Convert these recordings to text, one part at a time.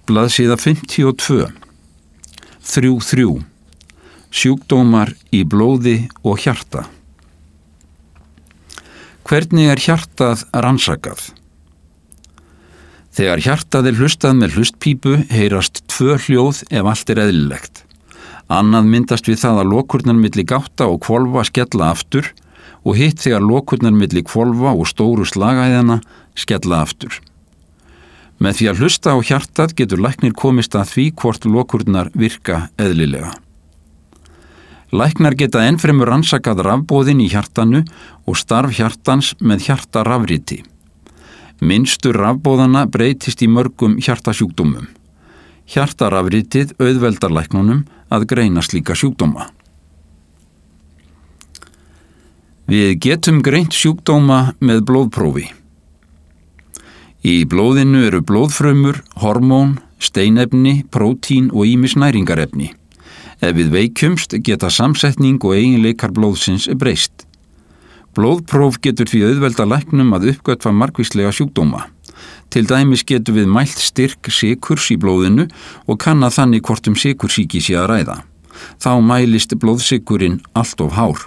Blaðsíða 52. 3.3. Sjúkdómar í blóði og hjarta. Hvernig er hjartað rannsakað? Þegar hjartað er hlustað með hlustpípu heyrast 2 hljóð ef allt er eðlilegt. Annað myndast við það að lokurnar milli gátta og hvolfa skella aftur og hitt þegar lokurnar milli hvolfa og stóru slagæðana skella aftur. Með því að hlusta á hjartað getur læknir komist að því hvort lokurnar virka eðlilega. Læknar geta ennfremur rannsakað rafboðin í hjartanu og starf hjartans með hjartarafriti. Minnstur rafboðana breytist í mörgum hjartasjúkdómum. Hjartarafritið auðveldar læknunum að greina slíka sjúkdóma. Við getum greint sjúkdóma með blóðprófi. Í blóðinu eru blóðfrumur, hormón, steinefni, prótín og ýmis næringarefni. Ef við veikjumst geta samsetning og eiginleikar blóðsins breyst. Blóðpróf getur því auðvelda læknum að uppgötva margvíslega sjúkdóma. Til dæmis getur við mælt styrk sykurs í blóðinu og kannað þannig hvort sykursýki sé að ræða. Þá mælist blóðsykurinn allt of hár.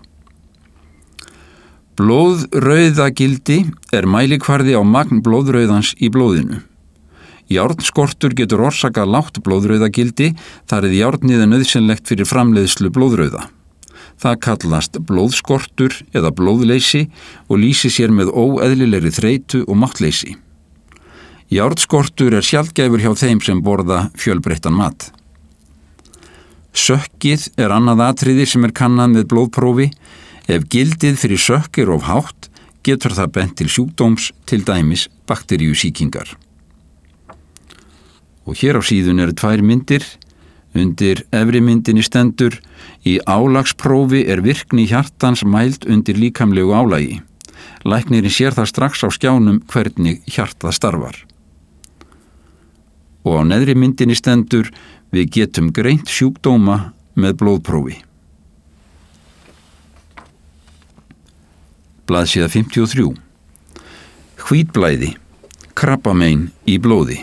Blóðrauðagildi er mælikvarði á magn blóðrauðans í blóðinu. Járnskortur getur orsakað lágt blóðrauðagildi þar eð járnið er nauðsynlegt fyrir framleiðslu blóðrauða. Það kallast blóðskortur eða blóðleysi og lýsir sér með óeðlilegri þreytu og máttleysi. Járnskortur er sjaldgæfur hjá þeim sem borða fjölbreyttan mat. Sökkið er annað atriði sem er kannað með blóðprófi. Ef gildið fyrir sökk er of hátt, getur það bent til sjúkdóms, til dæmis bakteríusýkingar. Og hér á síðun eru 2 myndir. Undir efri myndinni stendur: í álagsprófi er virkni hjartans mæld undir líkamlegu álagi. Læknirinn sér það strax á skjánum hvernig hjartað starfar. Og á neðri myndinni stendur: við getum greint sjúkdóma með blóðprófi. Blaðsíða 53. Hvítblæði, krabbamein í blóði.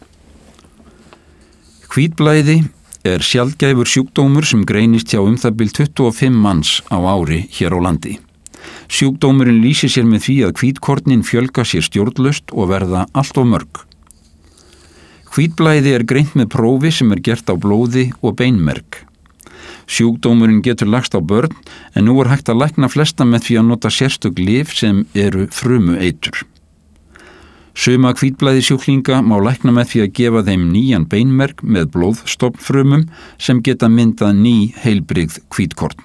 Hvítblæði er sjaldgæfur sjúkdómur sem greinist hjá það bil 25 manns á ári hér á landi. Sjúkdómurinn lýsir sér með því að hvítkornin fjölga sér stjórnlaust og verða allt of mörg. Hvítblæði er greint með prófi sem er gert á blóði og beinmerg. Sjúkdómurinn getur lagst á börn en nú er hægt að lækna flesta með því að nota sérstök lyf sem eru frumueitur. Suma hvítblæðisjúklinga má lækna með því að gefa þeim nýjan beinmerg með blóðstofnfrumum sem geta myndað ný heilbrigð hvítkorn.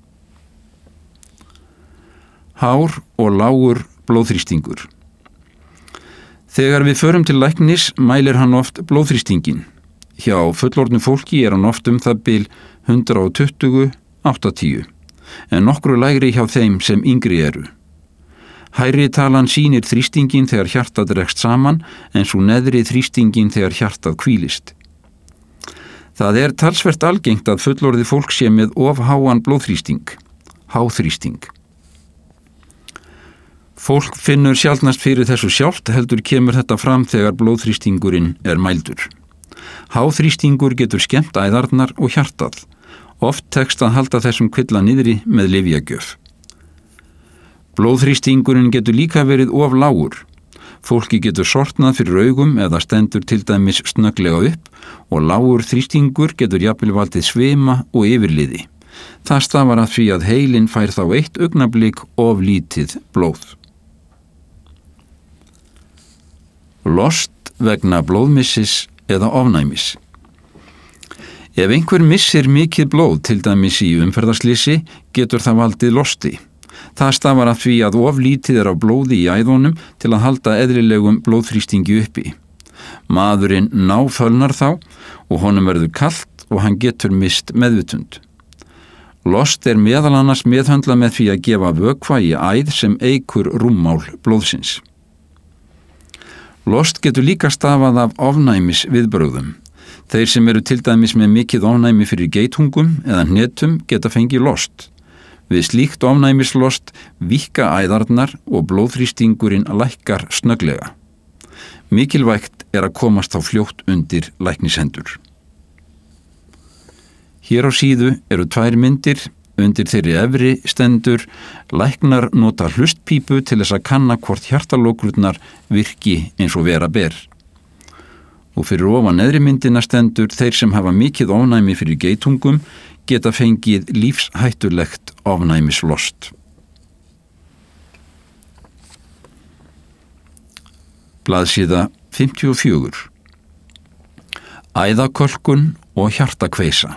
Hár og lágur blóðþrýstingur. Þegar við förum til læknis mælir hann oft blóðþrýstingin. Hjá fullorðnu fólki er hann oft það bil 120/80, en nokkru lægri hjá þeim sem yngri eru. Hærri talan sýnir þrýstingin þegar hjartað dregst saman en svo neðri þrýstingin þegar hjartað hvílist. Það er talsvert algengt að fullorðið fólk sé með of háan blóðþrýsting, háþrýsting. Fólk finnur sjaldnast fyrir þessu sjálft, heldur kemur þetta fram þegar blóðþrýstingurinn er mældur. Háþrýstingur getur skemmt æðarnar og hjartað. Oft tekst að halda þessum kvilla niðri með lyfjagjöf. Blóðþrýstingurinn getur líka verið of lágur. Fólki getur sortnað fyrir augum eða stendur til dæmis snögglega upp og lágur þrýstingur getur jafnvel valdið svima og yfirliði. Það stafar að því að heilinn fær þá eitt augnablik of lítið blóð. Lost vegna blóðmissis eða ofnæmis. Ef einhver missir mikið blóð, til dæmis í umferðarslysi, getur það valdið losti. Það stafar af því að of lítið er af blóði í æðunum til að halda eðlilegum blóðþrýstingi uppi. Maðurinn náfölnar þá og honum verður kalt og hann getur mist meðvitund. Lost er meðal annars meðhöndlað með því að gefa vökva í æð sem eykur rúmmál blóðsins. Lost getur líka stafað af ofnæmis viðbrögðum. Þeir sem eru til dæmis með mikið ofnæmi fyrir geithungum eða hnetum geta fengið lost. Við slíkt ofnæmislost víkka æðarnar og blóðþrýstingurinn lækkar snögglega. Mikilvægt að komast þá fljótt undir læknishendur. Hér á síðu eru 2 myndir. Undir þeirri efri stendur: læknar nota hlustpípu til þess að kanna hvort hjartalókurnar virki eins og vera ber. Og fyrir ofan neðri myndina stendur: þeir sem hafa mikið ofnæmi fyrir geitungum geta fengið lífshættulegt ofnæmislost. Blaðsíða 54. Æðakölkun og hjartakveisa.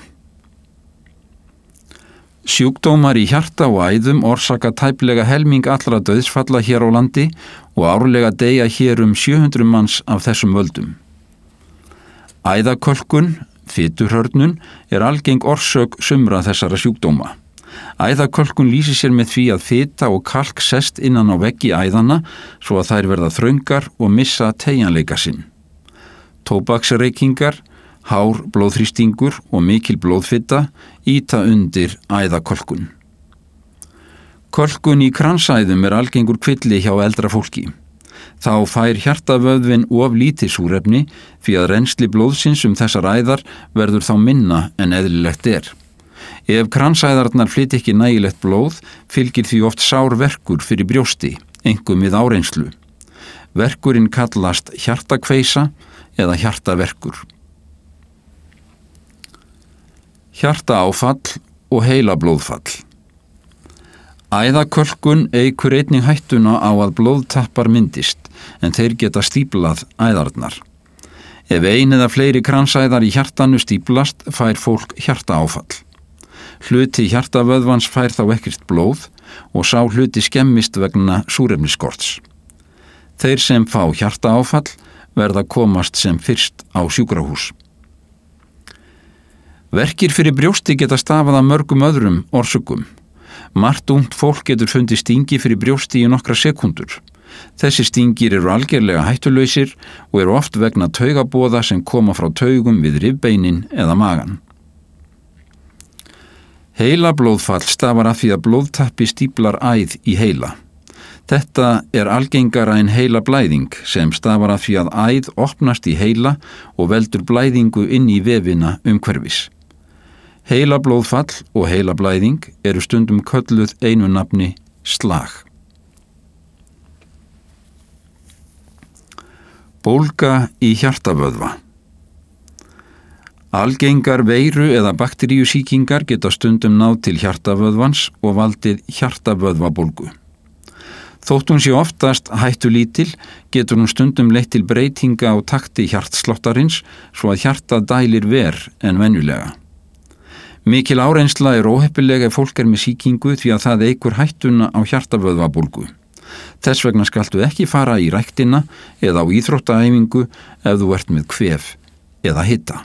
Sjúkdómar í hjarta og æðum orsaka tæplega helming allra dauðsfalla hér á landi og árlega deyja hér 700 manns af þessum völdum. Æðakölkun, fiturhörnun, algeng orsök sumra þessara sjúkdóma. Æðakölkun lýsir sér með því að fita og kalk sest innan á veggi æðana svo að þær verða þröngar og missa teygjanleika sinn. Tóbaksreykingar, hár blóðþrýstingur og mikil blóðfita ýta undir æðakölkun. Kölkun í kransæðum algengur kvilli hjá eldra fólki. Þá fær hjartavöðvin of lítið súrefni því að rennsli blóðsins þessar æðar verður þá minna en eðlilegt er. Ef kransæðarnar flytja ekki nægilegt blóð fylgir því oft sár verkur fyrir brjósti, einkum við áreynslu. Verkurinn kallast hjartakveisa eða hjartaverkur. Hjartaáfall og heilablóðfall. Æðakölkun eykur einnig hættuna á að blóðtappar myndist, en þeir geta stíplað æðarnar. Ef ein eða fleiri kransæðar í hjartanu stíplast, fær fólk hjartaáfall. Hluti hjartavöðvans fær þá ekkert blóð og sá hluti skemmist vegna súrefnisskorts. Þeir sem fá hjartaáfall verða komast sem fyrst á sjúkrahús. Verkir fyrir brjósti geta stafað af mörgum öðrum orsökum. Margt ungt fólk getur fundið stingi fyrir brjósti í nokkra sekúndur. Þessi stingir algerlega hættulausir og oft vegna taugaboða sem koma frá taugum við rifbeinin eða magan. Heilablóðfall stafar af því að blóðtappi stíplar æð í heila. Þetta algengara en heilablæðing sem stafar af því að æð opnast í heila og veldur blæðingu inn í vefina umhverfis. Heilablóðfall og heilablæðing stundum kölluð einu nafni slag. Bólga í hjartavöðva. Algengar veiru- eða bakteríusýkingar geta stundum náð til hjartavöðvans og valdið hjartavöðvabólgu. Þótt hún sé oftast hættulítil, getur hún stundum leitt til breytinga á takti hjartsláttarins svo að hjartað dælir verr en venjulega. Mikil áreynsla óheppileg ef fólk með sýkingu því að það eykur hættuna á hjartavöðvabólgu. Þess vegna skaltu ekki fara í ræktina eða á íþróttaæfingu ef þú ert með kvef eða hita.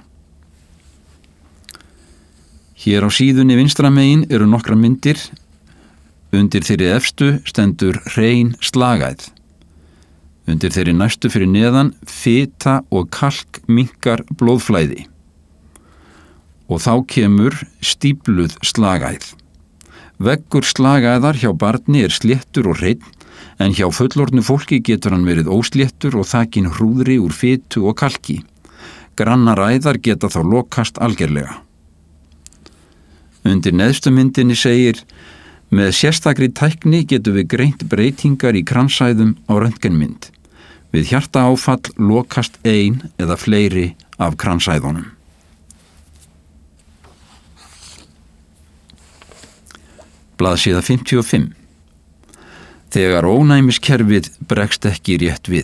Hér á síðunni vinstra megin nokkra myndir. Undir þeirri efstu stendur hrein slagæð. Undir þeirri næstu fyrir neðan fita og kalk minnkar blóðflæði. Og þá kemur stípluð slagæð. Veggur slagæðar hjá barni sléttur og hreinn, en hjá fullorðnu fólki getur hann verið ósléttur og þakinn hrúðri úr fitu og kalki. Grannar æðar geta þá lokast algerlega. Undir neðstu myndinni segir: með sérstakri tækni getum við greint breytingar í kransæðum á röntgenmynd. Við hjartaáfall lokast ein eða fleiri af kransæðunum. Blaðsíða 55. Þegar ónæmiskerfið bregst ekki rétt við.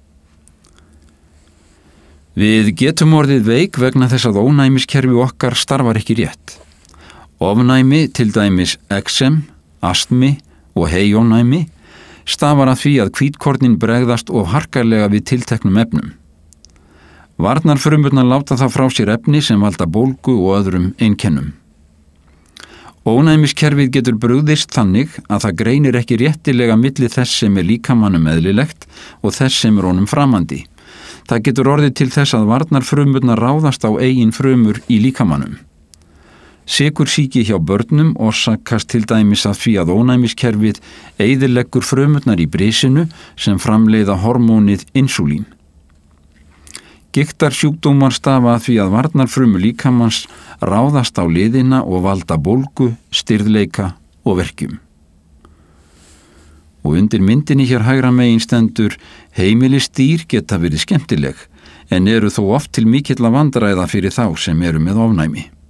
Við getum orðið veik vegna þess að ónæmiskerfi okkar starfar ekki rétt. Ofnæmi, til dæmis eksem, astmi og heyónæmi, stafar af því að hvítkornin bregðast of harkalega við tilteknum efnum. Varnarfrumurnar láta þá frá sér efni sem valda bólgu og öðrum einkennum. Ónæmiskerfið getur brugðist þannig að það greinir ekki réttilega milli þess sem líkamanum eðlilegt og þess sem honum framandi. Það getur orðið til þess að varnarfrumurnar ráðast á eigin frumur í líkamanum. Sykursýki hjá börnum orsakast til dæmis af því að ónæmiskerfið eyðileggur frumurnar í brisinu sem framleiða hormónið insúlín. Gigtarsjúkdómar stafa að því að varnarfrumur líkamans ráðast á liðina og valda bólgu, stirðleika og verkjum. Og undir myndinni hér hægra megin stendur: heimilisdýr geta verið skemmtileg en eru þó oft til mikilla vandræða fyrir þá sem eru með ofnæmi.